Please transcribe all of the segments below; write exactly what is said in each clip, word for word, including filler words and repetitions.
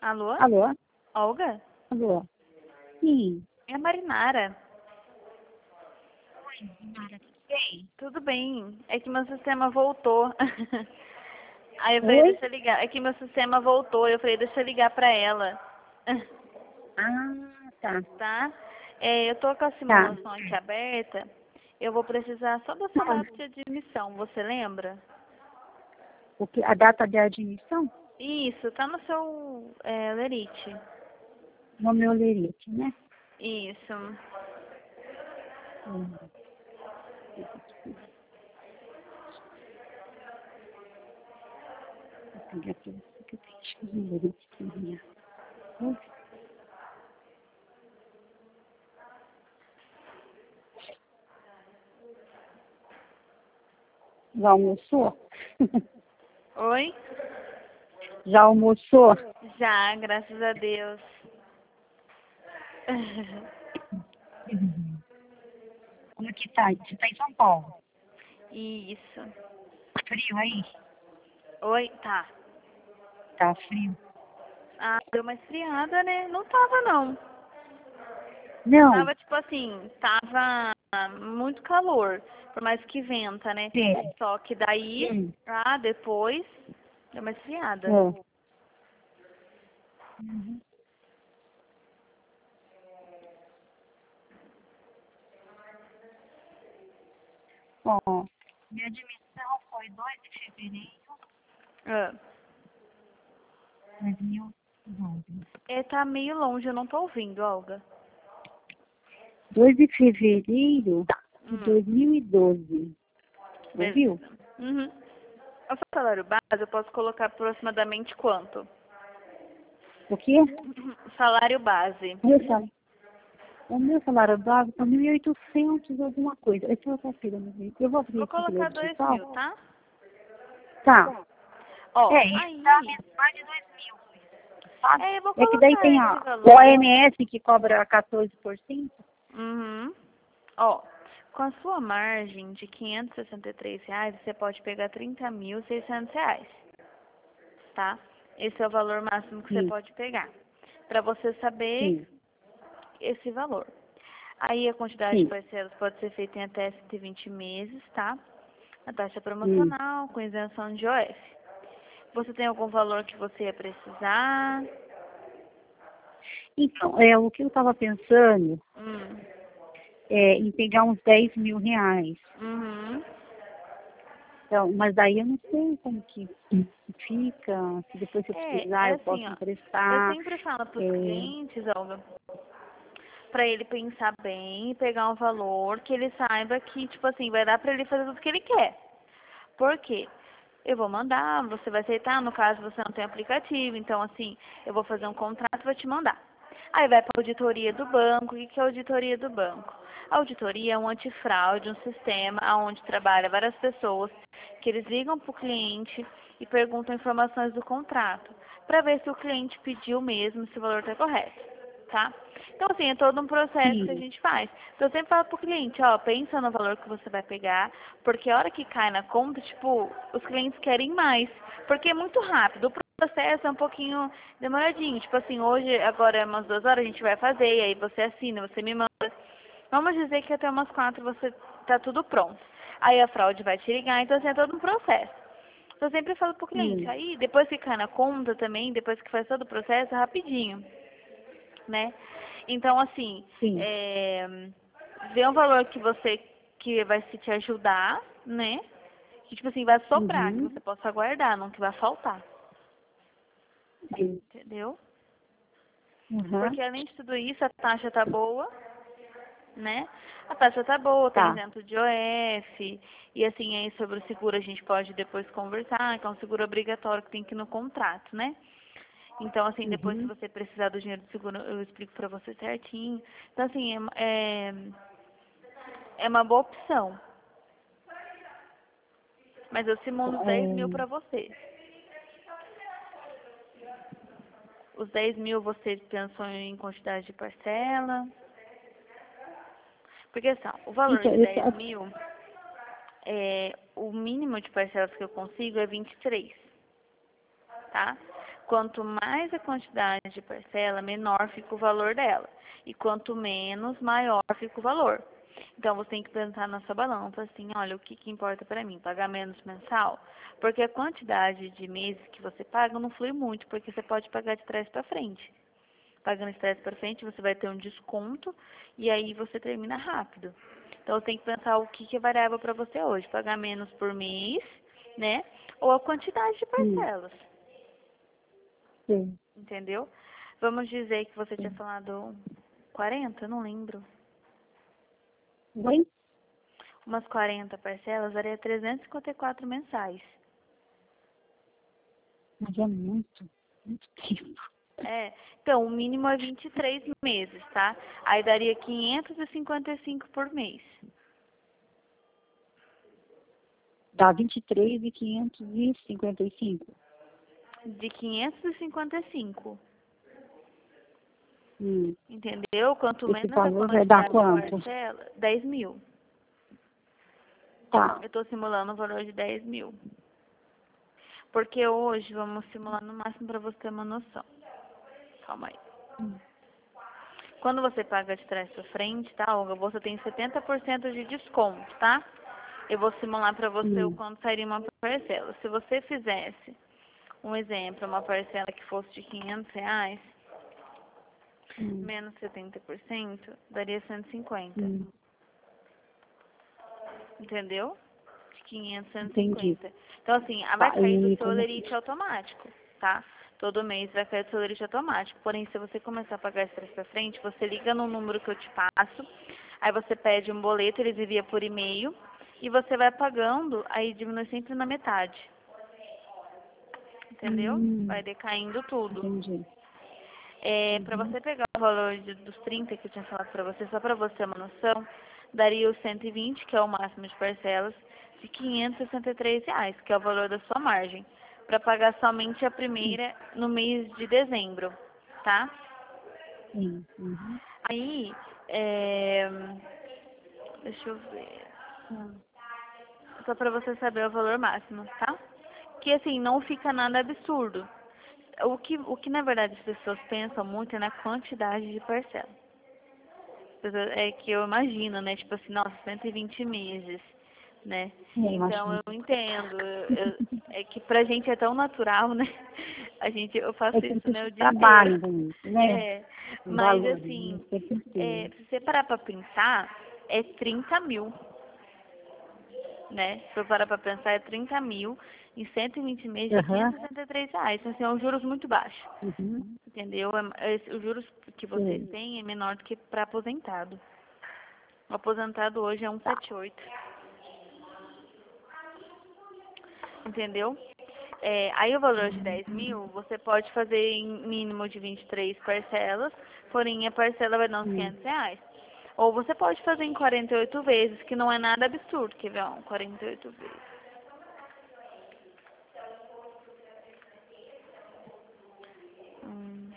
Alô? Alô? Olga? Alô? Sim. É a Marinara. Oi, Mara, tudo bem? Tudo bem. É que meu sistema voltou. Aí eu falei, Oi? deixa eu ligar. É que meu sistema voltou. Eu falei, deixa eu ligar pra ela. Ah, tá. Tá? É, eu tô com a Tá. simulação aqui aberta. Eu vou precisar só da sua data de admissão. Você lembra? O que, a data de admissão? Isso, tá no seu é, lerite. No meu lerite, né? Isso. Hum. Vou pegar aqui você que eu tenho no lerite que minha. Já almoçou? Oi? Já almoçou? Já, graças a Deus. Uhum. Como que tá? Você tá em São Paulo? Isso. Frio aí? Oi? Tá. Tá frio? Ah, deu uma esfriada, né? Não tava, não. Não. Tava, tipo assim, tava muito calor, por mais que venta, né? É. Só que daí, Hum. ah, depois, deu uma esfriada. É. Uhum. Ó, minha admissão foi dois de fevereiro Ah. de dois mil e doze. É, tá meio longe, eu não tô ouvindo, Olga. dois de fevereiro de Hum, dois mil e doze. Ouviu? beleza. Uhum. O seu salário base, eu posso colocar aproximadamente quanto? O quê? Salário base. Meu salário, o meu salário base está mil e oitocentos alguma coisa. Esse é outra filha, eu vou abrir Vou aqui pelo colocar dois digital. mil, tá? Tá. Ó, É, isso dá aí. mais de dois mil, sabe? É, eu vou É que daí colocar tem esse a, o valor. O M S que cobra quatorze por cento. Uhum. Ó, com a sua margem de quinhentos e sessenta e três reais, você pode pegar trinta mil e seiscentos reais, tá? Esse é o valor máximo que você Sim, pode pegar, para você saber sim, esse valor. Aí a quantidade de sim. parcelas pode ser feita em até cento e vinte meses, tá? A taxa Hum. promocional, com isenção de O F. Você tem algum valor que você ia precisar? Então, é, o que eu estava pensando Hum. é em pegar uns dez mil reais. Uhum. Então, mas daí eu não sei como que fica, se depois se eu É, precisar é eu assim, posso ó. Eu emprestar. sempre falo para os É, clientes, Olga, para ele pensar bem e pegar um valor que ele saiba que, tipo assim, vai dar para ele fazer tudo que ele quer. Por quê? Eu vou mandar, você vai aceitar, no caso você não tem aplicativo, então assim, eu vou fazer um contrato e vou te mandar. Aí vai para a auditoria do banco. O que que é a auditoria do banco? A auditoria é um antifraude, um sistema onde trabalha várias pessoas que eles ligam para o cliente e perguntam informações do contrato, para ver se o cliente pediu mesmo, se o valor está correto, tá? Então, assim, é todo um processo que a sim, gente faz. Então, eu sempre falo pro cliente, ó, pensa no valor que você vai pegar, porque a hora que cai na conta, tipo, os clientes querem mais, porque é muito rápido. O processo é um pouquinho demoradinho. Tipo assim, hoje, agora, é umas duas horas, a gente vai fazer, e aí você assina, você me manda. Vamos dizer que até umas quatro você tá tudo pronto. Aí a fraude vai te ligar, então, assim, é todo um processo. Eu sempre falo pro cliente, sim, aí depois que cai na conta também, depois que faz todo o processo, é rapidinho, né? Então, assim, sim, é, vê um valor que você, que vai se te ajudar, né? Que, tipo assim, vai sobrar, que uhum, você possa guardar, não que vai faltar, sim, entendeu? uhum, Porque além de tudo isso, a taxa tá boa, né? A taxa tá boa, tem tá, isento de O F, e assim, aí sobre o seguro a gente pode depois conversar, que é um seguro obrigatório que tem que ir no contrato, né? Então, assim, depois se uhum, você precisar do dinheiro do seguro, eu explico pra você certinho. Então, assim, é, é, é uma boa opção. Mas eu simulo os dez mil é, pra você. Os dez mil você pensou em quantidade de parcela? Porque, assim, ó, o valor então, de eu, dez mil, é, o mínimo de parcelas que eu consigo é vinte e três, tá? Quanto mais a quantidade de parcela, menor fica o valor dela. E quanto menos, maior fica o valor. Então, você tem que pensar na sua balança, assim, olha, o que, que importa para mim? Pagar menos mensal? Porque a quantidade de meses que você paga não flui muito, porque você pode pagar de trás para frente. Pagando de trás para frente, você vai ter um desconto e aí você termina rápido. Então, tem que pensar o que, que é variável para você hoje. Pagar menos por mês, né? Ou a quantidade de Sim. parcelas. Sim. Entendeu? Vamos dizer que você tinha Sim. falado quarenta, não lembro. Oi? Umas quarenta parcelas, daria trezentos e cinquenta e quatro mensais. Mas é muito, muito tempo. É, então, o mínimo é vinte e três meses, tá? Aí daria quinhentos e cinquenta e cinco por mês. Dá vinte e três e quinhentos e cinquenta e cinco. De quinhentos e cinquenta e cinco. Hum. Entendeu? Quanto Esse menos a valor vai dar quantidade de quanto? parcela, dez mil. Tá. Eu estou simulando o valor de dez mil. Porque hoje, vamos simular no máximo para você ter uma noção. Calma aí. Hum. Quando você paga de trás para frente, tá, Olga? Você tem setenta por cento de desconto, tá? Eu vou simular para você o Hum. quanto sairia uma parcela. Se você fizesse, um exemplo, uma parcela que fosse de quinhentos reais, Hum. menos setenta por cento, daria cento e cinquenta. Hum. Entendeu? De quinhentos, Entendi. cento e cinquenta. Então, assim, ah, vai Tá. cair do E seu como lerite automático, tá? Todo mês vai cair do seu lerite automático. Porém, se você começar a pagar de trás para frente, você liga no número que eu te passo, aí você pede um boleto, eles enviam por e-mail, e você vai pagando, aí diminui sempre na metade. Entendeu? Hum. Vai decaindo tudo. Entendi. É, para Uhum. você pegar o valor de, dos trinta que eu tinha falado para você, só para você ter uma noção, daria os cento e vinte, que é o máximo de parcelas, de quinhentos e sessenta e três reais, que é o valor da sua margem, para pagar somente a Sim. primeira no mês de dezembro, tá? Sim. Uhum. Aí, é, deixa eu ver, Hum. só para você saber o valor máximo, tá? Que assim, não fica nada absurdo. O que, o que na verdade as pessoas pensam muito é na quantidade de parcela. É que eu imagino, né? Tipo assim, nossa, cento e vinte meses, né? É, eu Então imagino. eu entendo. Eu- é que pra gente é tão natural, né? A gente, eu É faço que as isso, né, o pessoas dia inteiro. trabalham com isso, né? É, O mas valor, né? assim, O tempo é, inteiro. se você parar pra pensar, é trinta mil, né? Se eu parar pra pensar, é trinta mil em cento e vinte meses de Aham. quinhentos e sessenta e três reais. Então, assim, é um juros muito baixo. Uhum. Entendeu? É, esse- os juros que vocês Sim. têm é menor do que para aposentado. O aposentado hoje é Tá. cento e setenta e oito. Entendeu? É, aí o valor de dez mil, você pode fazer em mínimo de vinte e três parcelas, porém a parcela vai dar uns Hum. quinhentos reais. Ou você pode fazer em quarenta e oito vezes, que não é nada absurdo, quer ver? Ó, quarenta e oito vezes. Hum.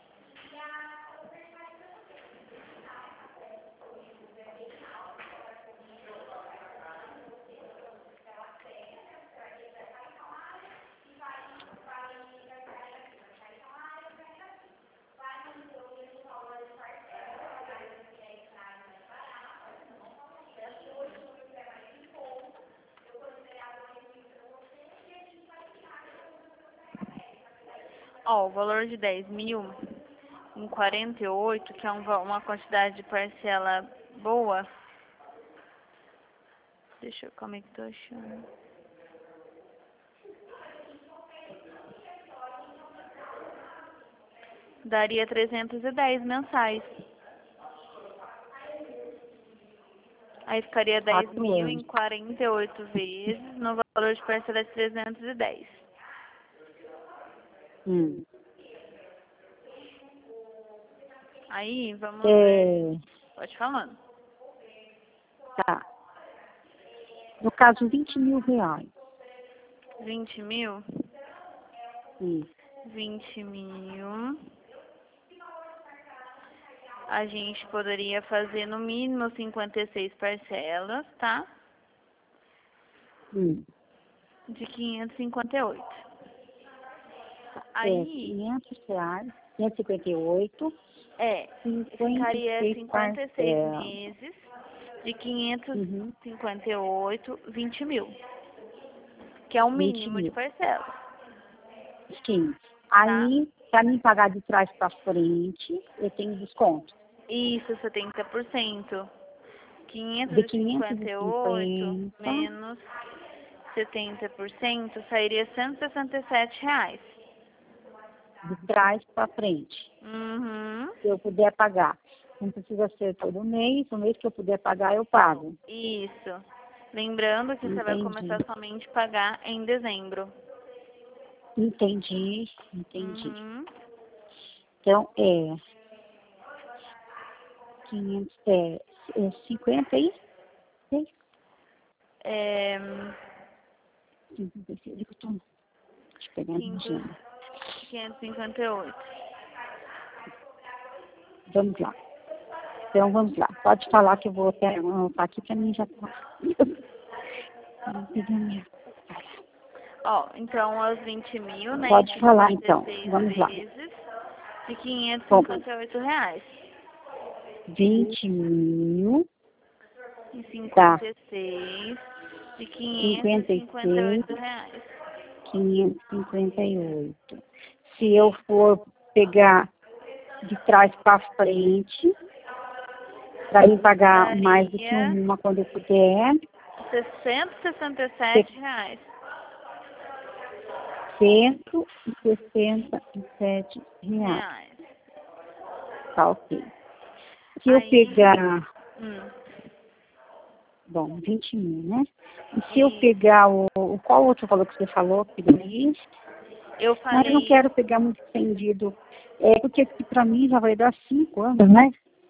Ó, o valor de dez mil em quarenta e oito, que é um va- uma quantidade de parcela boa. Deixa eu, como é que tô achando? Daria trezentos e dez mensais. Aí ficaria dez Quatro mil em anos. quarenta e oito vezes, no valor de parcela de trezentos e dez. Hum. Aí, vamos ver. É, Pode falando. tá. No caso, vinte mil reais. vinte mil. Hum. vinte mil. A gente poderia fazer no mínimo cinquenta e seis parcelas, tá? Hum. De quinhentos e cinquenta e oito. É Aí, quinhentos reais, quinhentos e cinquenta e oito, é, ficaria cinquenta e seis cinquenta e seis parcelas. meses de quinhentos Uhum. e cinquenta e oito, vinte mil, que é o vinte mínimo de mil. parcela, Sim. tá? Aí, para mim pagar de trás para frente, eu tenho desconto. Isso, setenta por cento. De quinhentos e quinhentos cinquenta e e oito cinquenta menos setenta por cento sairia cento e sessenta e sete reais. de trás para frente. Uhum. Se eu puder pagar. Não precisa ser todo mês, o mês que eu puder pagar, eu pago. Isso. Lembrando que você vai Entendi. começar somente a pagar em dezembro. Entendi, entendi. Uhum. Então, é quinhentos, é, é cinquenta e seis. É, cinquenta e seis, eu tô- deixa eu pegar a quinhentos, agenda. quinhentos e cinquenta e oito. Vamos lá. Então, vamos lá. Pode falar que eu vou até anotar aqui para mim já tá. Vou pegar minha- Ó, então, aos vinte mil, né? Pode De falar, então. dezesseis Vamos lá. vezes de quinhentos e Bom, cinquenta e oito reais. vinte mil, E tá. cinquenta e seis de quinhentos e cinquenta e cinquenta e seis, oito reais. quinhentos e cinquenta e oito. Se eu for pegar de trás para frente, para mim pagar mais do que Daria uma quando eu puder, seiscentos e sessenta e sete reais. cento e sessenta e sete reais. Reais. Tá ok. Se eu Aí, pegar, hum, bom, vinte mil, né? E se eu e pegar o, o- qual outro valor que você falou, que daí? eu Não, eu não falei, quero pegar muito estendido. É porque para mim já vai dar cinco anos, né?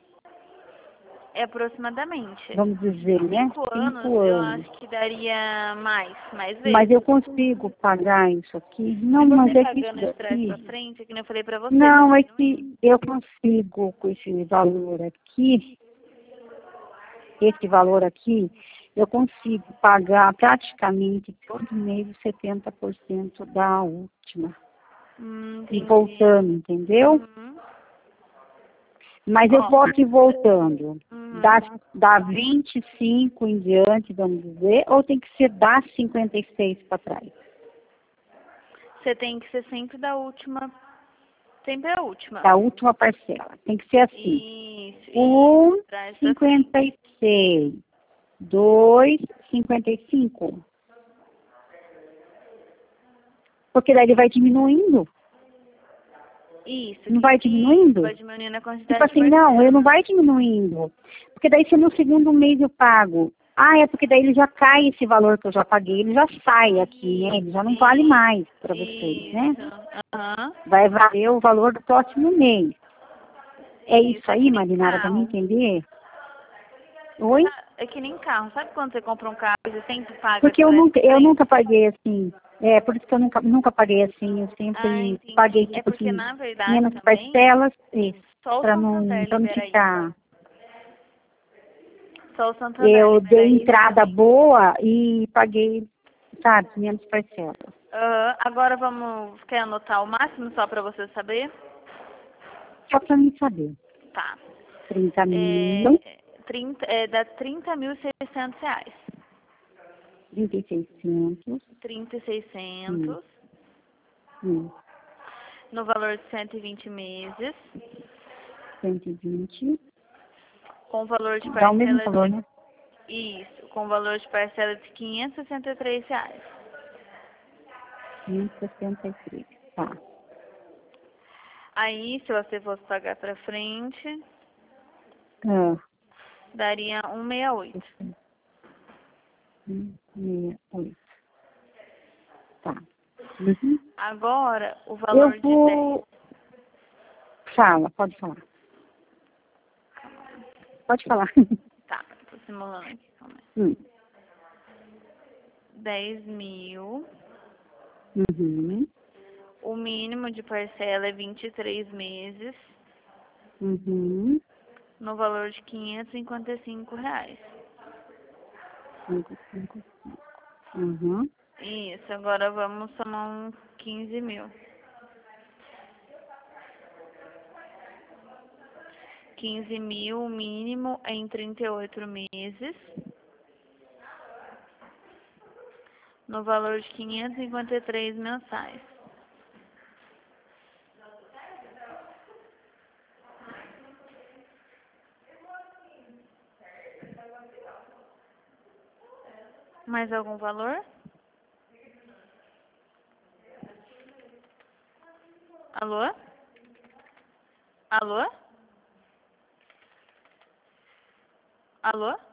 é aproximadamente. Vamos dizer, né? Cinco anos, Cinco eu anos. acho que daria mais, mais Mas vezes. eu consigo pagar isso aqui? Se Não, mas você é que isso pagando de trás pra daqui. frente, é que nem eu falei pra você, vai Não, é diminuindo. que eu consigo com esse valor aqui, esse valor aqui, eu consigo pagar praticamente todo mês setenta por cento da última. Hum, E entendi. voltando, entendeu? Uhum. Mas eu Ó, posso ir voltando. uhum. Da, da vinte e cinco em diante, vamos dizer, ou tem que ser da cinquenta e seis para trás? Você tem que ser sempre da última, sempre a última. Da última parcela. Tem que ser assim. Isso, Um, isso, traz pra frente. cinquenta e seis. Dois, cinquenta e cinco. Porque daí ele vai diminuindo. Isso, Não que, vai isso, diminuindo? vai diminuindo a Tipo quantidade de assim, não, ele parcelas. não vai diminuindo. Porque daí se no segundo mês eu pago. Ah, é porque daí ele já cai esse valor que eu já paguei, ele já sai aqui, né? Ele já não vale mais para vocês, né? Isso, aham. Vai valer o valor do próximo mês. É isso Isso, é que aí, nem Marinara, para me carro. entender? Oi? Sa- É que nem carro. Sabe quando você compra um carro e você sempre paga de Porque eu trás nunca, pra eu frente? nunca paguei assim. É, por isso que eu nunca, nunca paguei assim. Eu Ah, sempre paguei, entendi. É tipo porque, assim, na verdade, menos também, parcelas, isso, só o para não, Santander para não libera isso. ficar. Só o Santander Eu libera dei isso entrada também. boa e paguei, sabe, menos parcelas. Ah, agora vamos... Quer anotar o máximo só pra você saber? Só para mim saber. Tá. trinta É, mil, trinta, é, dá trinta mil e seiscentos reais. trinta e seiscentos, trinta e hum, seiscentos hum, no valor de cento e vinte meses, cento e vinte. com valor de Dá o mesmo parcela valor, de... né? Isso, com valor de parcela de quinhentos e sessenta e três reais. quinhentos e sessenta e três. Tá. Aí, se você fosse pagar pra frente, Ah, daria cento e sessenta e oito. um, seis, oito. Tá. Uhum. Agora, o Eu valor de dez. vou. Fala, pode falar. Pode falar. Tá, tô simulando aqui, calma aí. Hum. dez mil. Uhum. O mínimo de parcela é vinte e três meses, Uhum. no valor de quinhentos e cinquenta e cinco reais. Cinco, cinco, cinco. Uhum. Isso, agora vamos somar uns quinze mil. quinze mil mínimo em trinta e oito meses, no valor de quinhentos e cinquenta e três mensais. Mais algum valor? Alô? Alô? Alô?